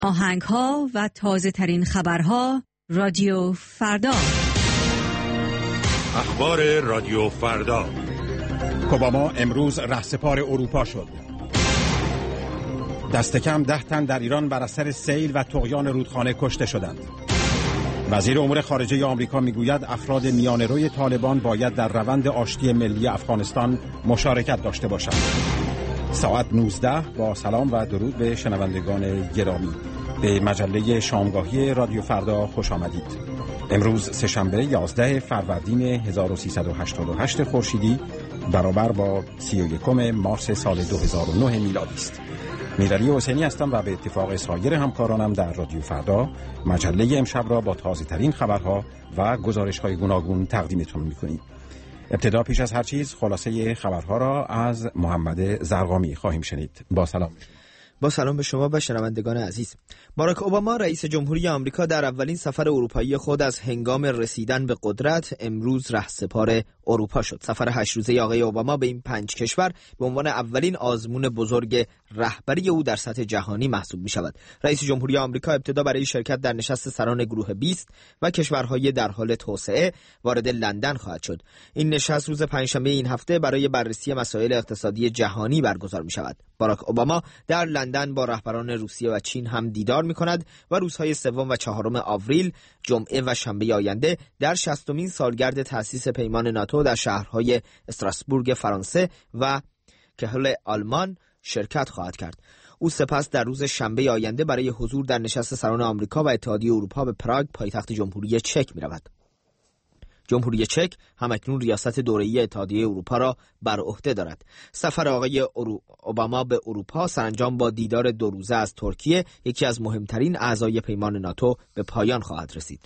آهنگ‌ها و تازه‌ترین خبرها رادیو فردا. اخبار رادیو فردا. اوباما امروز رهسپار اروپا شد. دست کم 10 تن در ایران بر اثر سیل و طغیان رودخانه کشته شدند. وزیر امور خارجه آمریکا میگوید افراد میانه‌روی طالبان باید در روند آشتی ملی افغانستان مشارکت داشته باشند. ساعت 19 با سلام و درود به شنوندگان گرامی. به مجله شامگاهی رادیو فردا خوش آمدید. امروز سه‌شنبه 11 فروردین 1388 خورشیدی برابر با 31 مارس سال 2009 میلادی است. میرعلی حسینی هستم و به اتفاق سایر همکارانم در رادیو فردا مجله امشب را با تازه‌ترین خبرها و گزارش‌های گوناگون تقدیمتون می‌کنیم. ابتدا پیش از هر چیز خلاصه خبرها را از محمد زرقامی خواهیم شنید. با سلام به شما و شنوندگان عزیز. باراک اوباما رئیس جمهوری آمریکا در اولین سفر اروپایی خود از هنگام رسیدن به قدرت امروز رهسپار اروپا شد. سفر 8 روزه آقای اوباما به این 5 کشور به عنوان اولین آزمون بزرگ رهبری او در سطح جهانی محسوب می شود. رئیس جمهوری آمریکا ابتدا برای شرکت در نشست سران گروه 20 و کشورهای در حال توسعه وارد لندن خواهد شد. این نشست روز پنجشنبه این هفته برای بررسی مسائل اقتصادی جهانی برگزار می شود. باراک اوباما در لندن با رهبران روسیه و چین هم دیدار می کند و روزهای 3 و 4 آوریل، جمعه و شنبه آینده در 60مین سالگرد تأسیس پیمان ناتو در شهرهای استراسبورگ فرانسه و کهل آلمان شرکت خواهد کرد. او سپس در روز شنبه آینده برای حضور در نشست سران آمریکا و اتحادیه اروپا به پراگ پایتخت جمهوری چک می رود. جمهوری چک همکنون ریاست دوره‌ای اتحادیه اروپا را بر عهده دارد. سفر آقای اوباما به اروپا سرانجام با دیدار 2 روزه از ترکیه، یکی از مهمترین اعضای پیمان ناتو، به پایان خواهد رسید.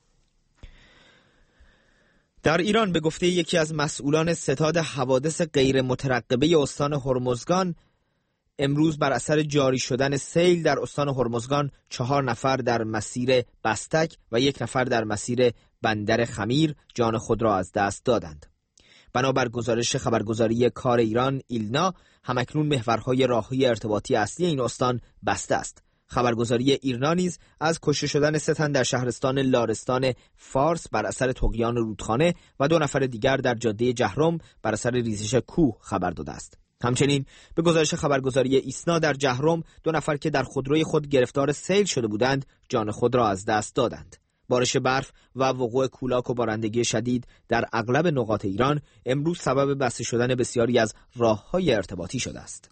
در ایران به گفته یکی از مسئولان ستاد حوادث غیر مترقبه استان هرمزگان، امروز بر اثر جاری شدن سیل در استان هرمزگان 4 نفر در مسیر بستک و 1 نفر در مسیر بندر خمیر جان خود را از دست دادند. بنابر گزارش خبرگزاری کار ایران ایلنا، همکنون محورهای راههای ارتباطی اصلی این استان بسته است. خبرگزاری ایرنا نیز از کشته شدن 3 تن در شهرستان لارستان فارس بر اثر طغیان رودخانه و 2 نفر دیگر در جاده جهرم بر اثر ریزش کوه خبر داده است. همچنین به گزارش خبرگزاری ایسنا در جهرم 2 نفر که در خودروی خود گرفتار سیل شده بودند جان خود را از دست دادند. بارش برف و وقوع کولاک و بارندگی شدید در اغلب نقاط ایران امروز سبب بسته شدن بسیاری از راه‌های ارتباطی شده است.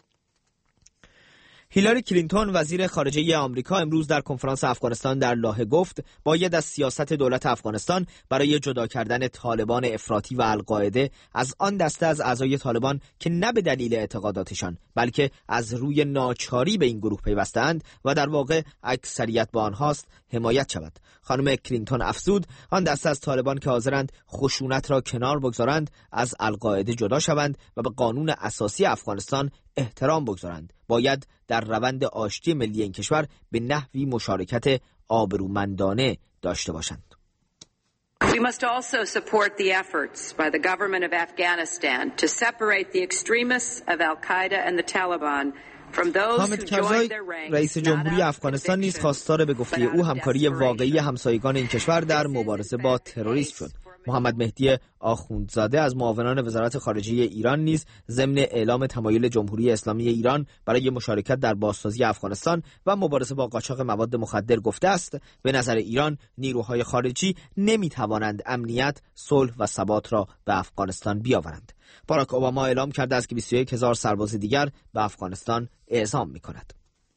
هیلاری کلینتون وزیر خارجه آمریکا امروز در کنفرانس افغانستان در لاهه گفت باید از سیاست دولت افغانستان برای جدا کردن طالبان افراطی و القاعده از آن دسته از اعضای طالبان که نه به دلیل اعتقاداتشان بلکه از روی ناچاری به این گروه پیوستند و در واقع اکثریت با آنهاست حمایت شود. خانم کلینتون افزود آن دسته از طالبان که حاضرند خشونت را کنار بگذارند از القاعده جدا شوند و به قانون اساسی افغانستان احترام بگذارند. باید در روند آشتی ملی این کشور به نحوی مشارکت آبرومندانه داشته باشند. We must also support the efforts by the government of Afghanistan to separate the extremists of Al-Qaeda and the Taliban from those who joined their ranks. رئیس جمهوری افغانستان نیز خواستار به گفته او همکاری واقعی همسایگان این کشور در مبارزه با تروریسم شد. محمد مهدی آخوندزاده از معاونان وزارت خارجه ایران نیز ضمن اعلام تمایل جمهوری اسلامی ایران برای مشارکت در بازسازی افغانستان و مبارزه با قاچاق مواد مخدر گفته است به نظر ایران نیروهای خارجی نمیتوانند امنیت، صلح و ثبات را به افغانستان بیاورند. باراک اوباما اعلام کرده است که 21,000 سرباز دیگر به افغانستان اعزام می‌کند.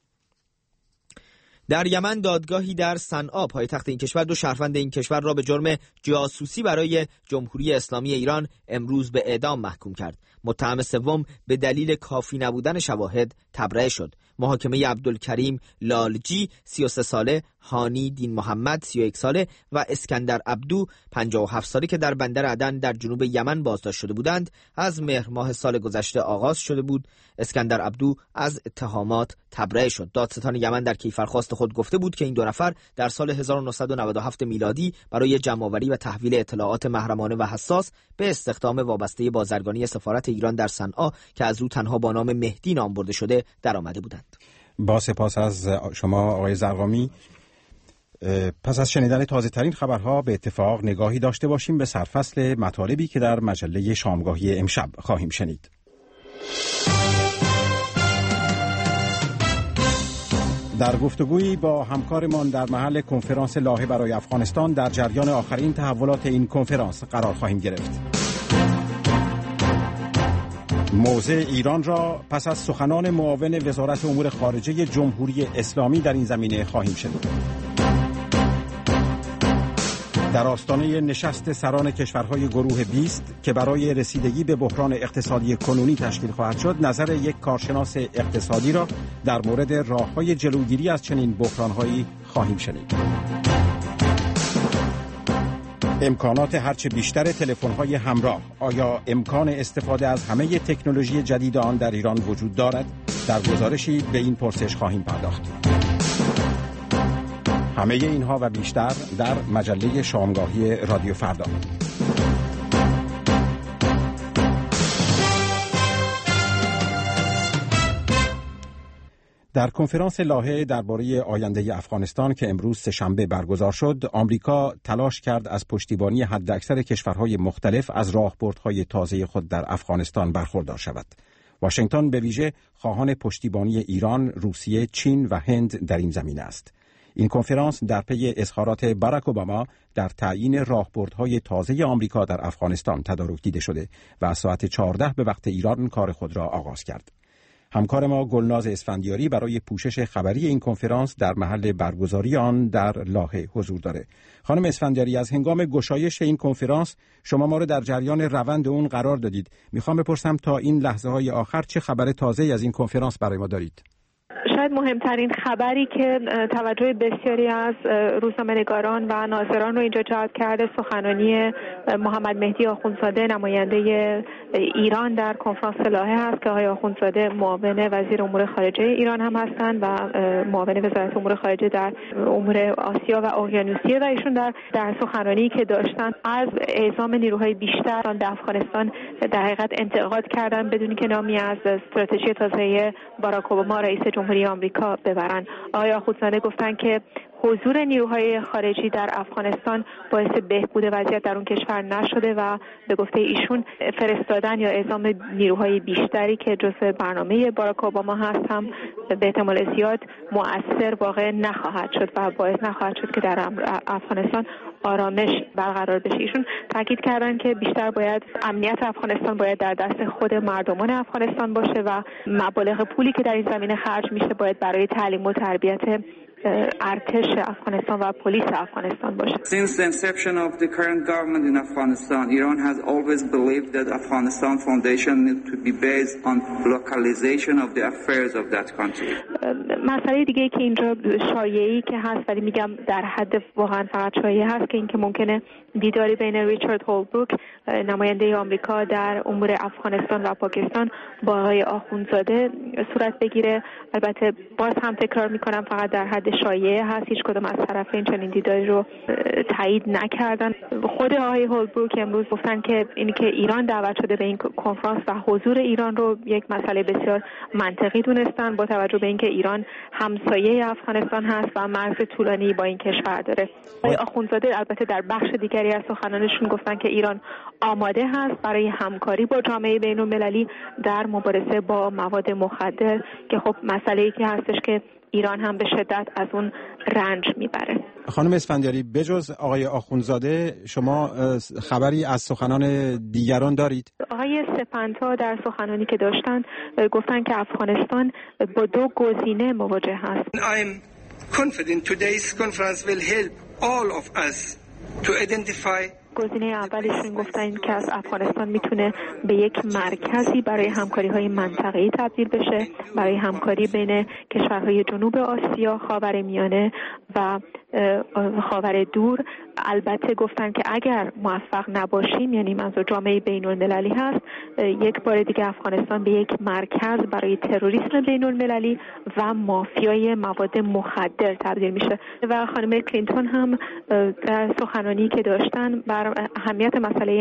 در یمن دادگاهی در صنعا پایتخت این کشور 2 شهروند این کشور را به جرم جاسوسی برای جمهوری اسلامی ایران امروز به اعدام محکوم کرد. متهم سوم به دلیل کافی نبودن شواهد تبرئه شد. محاکمه عبدالکریم لالجی 33 ساله، هانی دین محمد 31 ساله و اسکندر عبدو 57 ساله که در بندر عدن در جنوب یمن بازداشت شده بودند از مهر ماه سال گذشته آغاز شده بود. اسکندر عبدو از اتهامات تبرئه شد. دادستان یمن در کیفرخواست خود گفته بود که این 2 نفر در سال 1997 میلادی برای جمع‌آوری و تحویل اطلاعات محرمانه و حساس به استخدام وابسته بازرگانی سفارت ایران در صنعا که از او تنها با نام مهدی نام برده شده درآمده بودند. با سپاس از شما آقای زرقامی. پس از شنیدن تازه ترین خبرها به اتفاق نگاهی داشته باشیم به سرفصل مطالبی که در مجله شامگاهی امشب خواهیم شنید. در گفتگویی با همکارمان در محل کنفرانس لاهه برای افغانستان در جریان آخرین تحولات این کنفرانس قرار خواهیم گرفت. موضع ایران را پس از سخنان معاون وزارت امور خارجه جمهوری اسلامی در این زمینه خواهیم شنید. در آستانه نشست سران کشورهای گروه 20 که برای رسیدگی به بحران اقتصادی کنونی تشکیل خواهد شد، نظر یک کارشناس اقتصادی را در مورد راه‌های جلوگیری از چنین بحران‌هایی خواهیم شنید. امکانات هرچه بیشتر تلفن‌های همراه، آیا امکان استفاده از همه تکنولوژی جدید آن در ایران وجود دارد؟ در گزارشی به این پرسش خواهیم پرداخت. همه اینها و بیشتر در مجله شامگاهی رادیو فردا. در کنفرانس لاهه درباره آینده افغانستان که امروز سه‌شنبه برگزار شد، آمریکا تلاش کرد از پشتیبانی حداکثر کشورهای مختلف از راهبردهای تازه خود در افغانستان برخوردار شود. واشنگتن به ویژه خواهان پشتیبانی ایران، روسیه، چین و هند در این زمینه است. این کنفرانس در پی اظهارات باراک اوباما در تعیین راهبردهای تازه آمریکا در افغانستان تدارک دیده شده و از ساعت 14 به وقت ایران کار خود را آغاز کرد. همکار ما گلناز اسفندیاری برای پوشش خبری این کنفرانس در محل برگزاری آن در لاهه حضور داره. خانم اسفندیاری، از هنگام گشایش این کنفرانس شما ما رو در جریان روند اون قرار دادید. میخوام بپرسم تا این لحظه‌های آخر چه خبر تازه‌ای از این کنفرانس برای ما دارید؟ شاید مهمترین خبری که توجه بسیاری از روزنامه‌نگاران و ناظران رو اینجا جلب کرده سخنرانی محمد مهدی آخوندزاده، نماینده ایران در کنفرانس لاهه هست که آقای آخوندزاده معاون وزیر امور خارجه ایران هم هستند و معاون وزارت امور خارجه در امور آسیا و اقیانوسیه و ایشون در سخنرانی که داشتن از اعزام نیروهای بیشتر در افغانستان در حقیقت انتقاد کردن بدون که نامی از استراتژی تازه باراک اوباما رئیس جمهوری آمریکا ببرن. آقای آخوندزاده گفتن که حضور نیروهای خارجی در افغانستان باعث بهبود وضعیت در اون کشور نشده و به گفته ایشون فرستادن یا اعزام نیروهای بیشتری که جزء برنامه باراک اوباما هست هم به احتمال زیاد مؤثر واقع نخواهد شد و باعث نخواهد شد که در افغانستان آرامش برقرار بشه. ایشون تاکید کردن که بیشتر باید امنیت افغانستان باید در دست خود مردمان افغانستان باشه و مبالغ پولی که در این زمینه خرج میشه باید برای تعلیم و تربیت ارتش افغانستان و پلیس افغانستان باشه. Since the inception of the current government in Afghanistan, Iran has always believed that Afghanistan foundation needs to be based on localization of the affairs of that country. مسئله دیگه که اینجا شایعی که هست ولی میگم در حد واقعا فقط شایعه هست که اینکه ممکنه دیداری بین ریچارد هولبروک نماینده آمریکا در امور افغانستان و پاکستان با آقای آخوندزاده صورت بگیره. البته باز هم تکرار میکنم فقط در حد شایعه هست، هیچ کدوم از طرفین چنین دیداری رو تایید نکردن. خود آقای هولبروک امروز گفتن که اینکه ایران دعوت شده به این کنفرانس و حضور ایران رو یک مسئله بسیار منطقی دونستن با توجه به اینکه ایران همسایه افغانستان هست و مرز طولانی با این کشور داره. آقای آخوندزاده البته در بخش دیگری از سخنانشون گفتن که ایران آماده هست برای همکاری با جامعه بین‌المللی در مبارزه با مواد مخدر که خب مسئله‌ای که هستش که ایران هم به شدت از اون رنج میبره. خانم اسفندیاری، بجز آقای آخوندزاده شما خبری از سخنان دیگران دارید؟ آقای سپنتا در سخنانی که داشتن گفتن که افغانستان با دو گزینه مواجه هست. I'm confident today's conference will help all of us to identify گزینه اولشون گفتن که از افغانستان میتونه به یک مرکزی برای همکاری‌های منطقه‌ای تبدیل بشه، برای همکاری بین کشورهای جنوب آسیا، خاورمیانه و خاور دور. البته گفتن که اگر موفق نباشیم، یعنی منظور جامعه بین‌المللی هست، یک بار دیگه افغانستان به یک مرکز برای تروریسم بین‌المللی و مافیای مواد مخدر تبدیل میشه. و خانم کلینتون هم در سخنرانی که داشتن بر اهمیت مسئله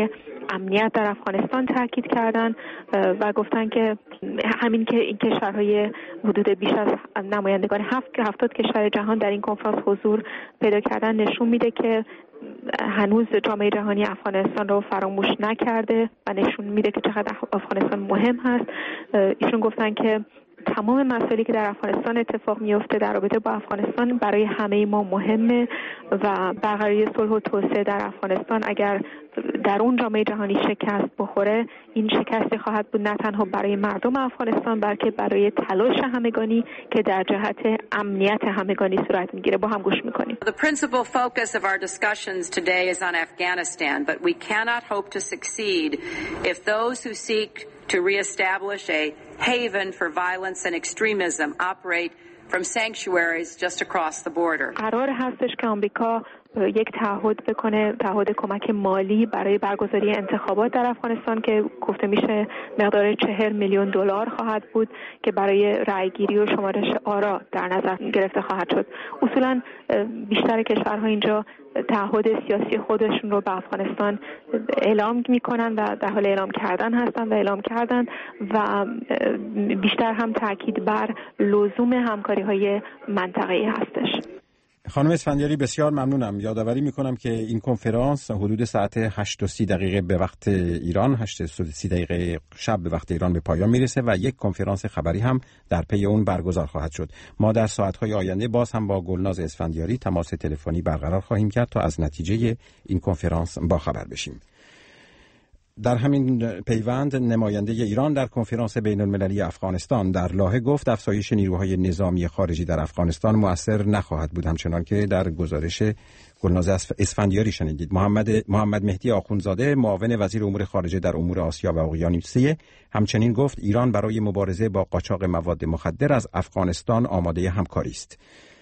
امنیت در افغانستان تاکید کردن و گفتن که همین که این کشورهای حدود بیش از نمایندگان 70 کشور جهان در این کنفرانس حضور پیدا کردن نشون میده که هنوز جامعه جهانی افغانستان رو فراموش نکرده و نشون میده که چقدر افغانستان مهم هست. ایشون گفتن که تمام مسائلی که در افغانستان اتفاق میفته در رابطه با افغانستان برای همه ما مهمه و برقراری صلح و توسعه در افغانستان اگر در اون جامعه جهانی شکست بخوره، این شکستی خواهد بود نه تنها برای مردم افغانستان بلکه برای تلاش همگانی که در جهت امنیت همگانی صورت میگیره. با هم گوش میکنیم. The principal focus of our discussions today is on Afghanistan, but we cannot hope to succeed if those who seek to reestablish a haven for violence and extremism operate from sanctuaries just across the border. قرار هستش که آمریکا یک تعهد بکنه، تعهد کمک مالی برای برگزاری انتخابات در افغانستان که گفته میشه مقدار $40 میلیون خواهد بود که برای رأیگیری و شمارش آرا در نظر گرفته خواهد شد. اصولا بیشتر کشورها اینجا تعهد سیاسی خودشون رو به افغانستان اعلام میکنن و در حال اعلام کردن هستن و اعلام کردن و بیشتر هم تاکید بر لزوم همکاری‌های منطقه‌ای هستش. خانم اسفندیاری بسیار ممنونم. یادآوری میکنم که این کنفرانس حدود ساعت 8:30 به وقت ایران، 8:30 شب به وقت ایران به پایان میرسه و یک کنفرانس خبری هم در پی اون برگزار خواهد شد. ما در ساعت‌های آینده باز هم با گلناز اسفندیاری تماس تلفنی برقرار خواهیم کرد تا از نتیجه این کنفرانس باخبر بشیم. در همین پیوند نماینده ایران در کنفرانس بین‌المللی افغانستان در لاهه گفت افزایش نیروهای نظامی خارجی در افغانستان مؤثر نخواهد بود، همچنان که در گزارش گلناز اسفندیاری شنیدید. محمد مهدی آخوندزاده معاون وزیر امور خارجه در امور آسیا و اقیانوسیه همچنین گفت ایران برای مبارزه با قاچاق مواد مخدر از افغانستان آماده همکاری است.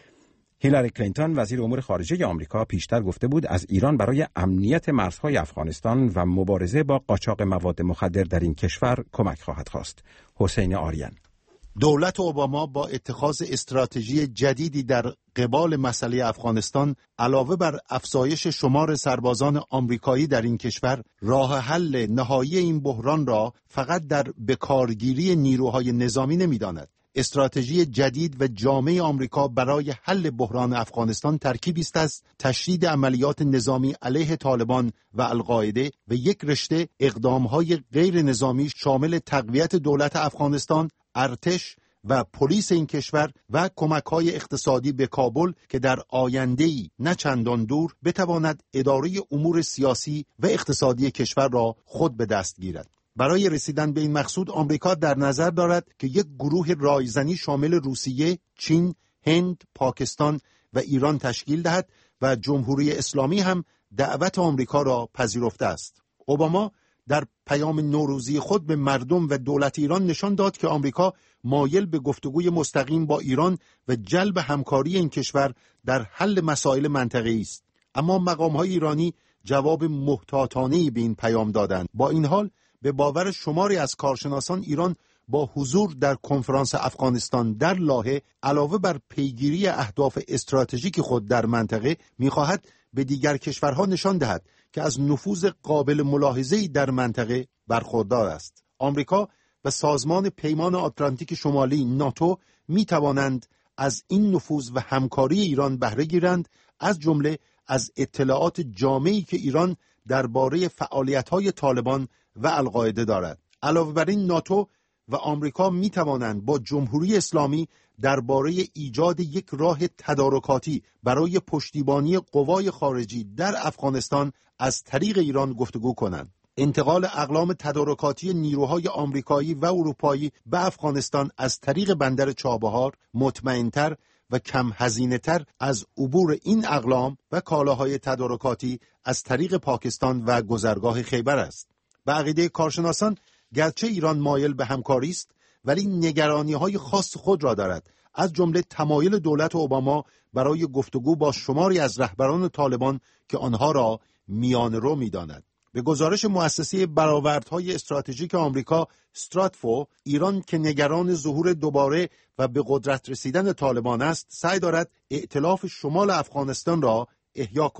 هیلاری کلینتون وزیر امور خارجه آمریکا پیشتر گفته بود از ایران برای امنیت مرزهای افغانستان و مبارزه با قاچاق مواد مخدر در این کشور کمک خواهد خواست. حسین آریان: دولت اوباما با اتخاذ استراتژی جدیدی در قبال مسئله افغانستان علاوه بر افزایش شمار سربازان آمریکایی در این کشور، راه حل نهایی این بحران را فقط در بکارگیری نیروهای نظامی نمی‌داند. استراتژی جدید و جامع آمریکا برای حل بحران افغانستان ترکیبی است از تشدید عملیات نظامی علیه طالبان و القاعده و یک رشته اقدام‌های غیر نظامی شامل تقویت دولت افغانستان، ارتش و پلیس این کشور و کمک‌های اقتصادی به کابل که در آینده‌ای نه چندان دور بتواند اداره امور سیاسی و اقتصادی کشور را خود به دست گیرد. برای رسیدن به این مقصود آمریکا در نظر دارد که یک گروه رایزنی شامل روسیه، چین، هند، پاکستان و ایران تشکیل دهد و جمهوری اسلامی هم دعوت آمریکا را پذیرفته است. اوباما در پیام نوروزی خود به مردم و دولت ایران نشان داد که آمریکا مایل به گفتگوی مستقیم با ایران و جلب همکاری این کشور در حل مسائل منطقه‌ای است. اما مقام‌های ایرانی جواب محتاطانه‌ای به این پیام دادند. با این حال به باور شماری از کارشناسان ایران با حضور در کنفرانس افغانستان در لاهه علاوه بر پیگیری اهداف استراتژیک خود در منطقه می‌خواهد به دیگر کشورها نشان دهد که از نفوذ قابل ملاحظه‌ای در منطقه برخوردار است. آمریکا و سازمان پیمان آتلانتیک شمالی ناتو می‌توانند از این نفوذ و همکاری ایران بهره گیرند، از جمله از اطلاعات جامعی که ایران درباره فعالیت‌های طالبان و القاعده دارد. علاوه بر این ناتو و آمریکا می توانند با جمهوری اسلامی درباره ایجاد یک راه تدارکاتی برای پشتیبانی قوای خارجی در افغانستان از طریق ایران گفتگو کنند. انتقال اقلام تدارکاتی نیروهای آمریکایی و اروپایی به افغانستان از طریق بندر چابهار مطمئن‌تر و کم هزینه‌تر از عبور این اقلام و کالاهای تدارکاتی از طریق پاکستان و گذرگاه خیبر است. به عقیده کارشناسان گرچه ایران مایل به همکاری است ولی نگرانی‌های خاص خود را دارد، از جمله تمایل دولت اوباما برای گفتگو با شماری از رهبران طالبان که آنها را میانه‌رو می‌داند. به گزارش مؤسسه برآوردهای استراتژیک آمریکا استراتفو، ایران که نگران ظهور دوباره و به قدرت رسیدن طالبان است، سعی دارد ائتلاف شمال افغانستان را احیا کند.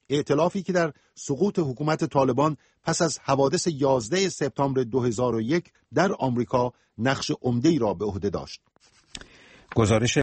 ائتلافی که در سقوط حکومت طالبان پس از حوادث 11 سپتامبر 2001 در آمریکا نقش عمده‌ای را به عهده داشت. گزارش